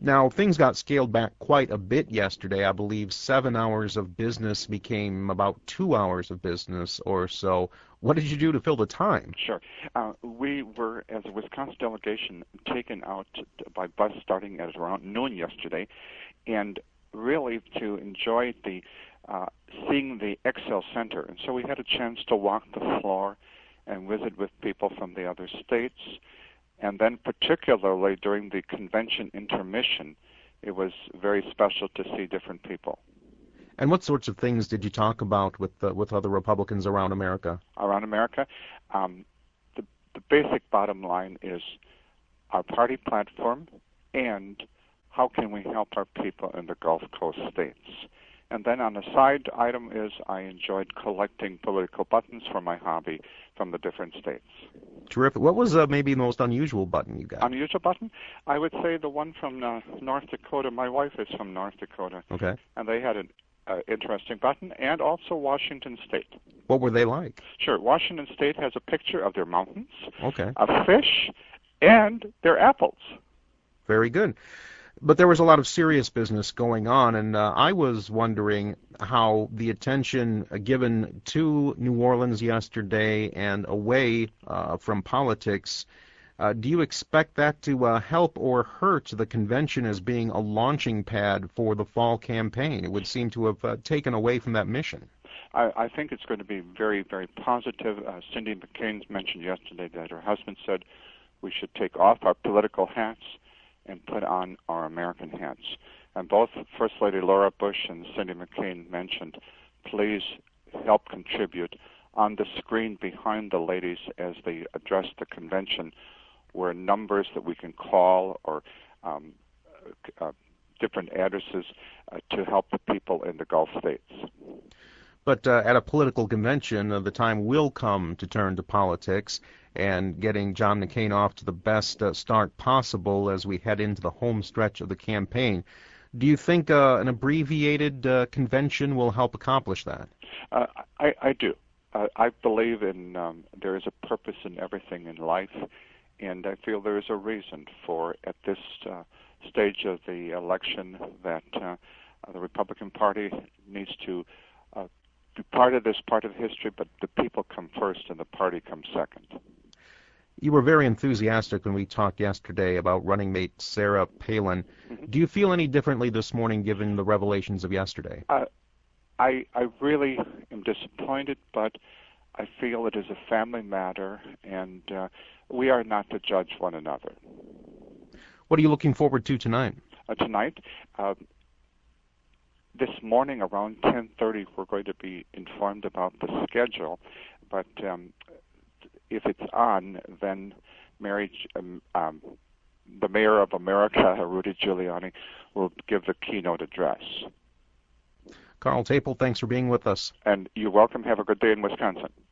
Now, things got scaled back quite a bit yesterday. I believe 7 hours of business became about 2 hours of business or so. What did you do to fill the time? Sure. We were, as a Wisconsin delegation, taken out by bus starting at around noon yesterday, and really to enjoy the seeing the Excel Center. And so we had a chance to walk the floor and visit with people from the other states. And then particularly during the convention intermission, it was very special to see different people. And what sorts of things did you talk about with other Republicans around America? Around America, the basic bottom line is our party platform and how can we help our people in the Gulf Coast states. And then on the side item is I enjoyed collecting political buttons for my hobby from the different states. Terrific. What was maybe the most unusual button you got? Unusual button? I would say the one from North Dakota. My wife is from North Dakota. Okay. And they had an interesting button, and also Washington State. What were they like? Sure. Washington State has a picture of their mountains, okay, a fish, and their apples. Very good. But there was a lot of serious business going on, and I was wondering how the attention given to New Orleans yesterday and away from politics, do you expect that to help or hurt the convention as being a launching pad for the fall campaign? It would seem to have taken away from that mission. I think it's going to be very, very positive. Cindy McCain mentioned yesterday that her husband said we should take off our political hats and put on our American hats. And both First Lady Laura Bush and Cindy McCain mentioned, please help contribute. On the screen behind the ladies as they address the convention were numbers that we can call or different addresses to help the people in the Gulf states. But at a political convention, the time will come to turn to politics and getting John McCain off to the best start possible as we head into the home stretch of the campaign. Do you think an abbreviated convention will help accomplish that? I do. I believe in there is a purpose in everything in life, and I feel there is a reason for, at this stage of the election, that the Republican Party needs to be part of this part of history, but the people come first and the party comes second. You were very enthusiastic when we talked yesterday about running mate Sarah Palin. Mm-hmm. Do you feel any differently this morning given the revelations of yesterday? I really am disappointed, but I feel it is a family matter, and we are not to judge one another. What are you looking forward to tonight? Tonight, this morning around 10:30, we're going to be informed about the schedule, but if it's on, then the mayor of America, Rudy Giuliani, will give the keynote address. Carl Tapel, thanks for being with us. And you're welcome. Have a good day in Wisconsin.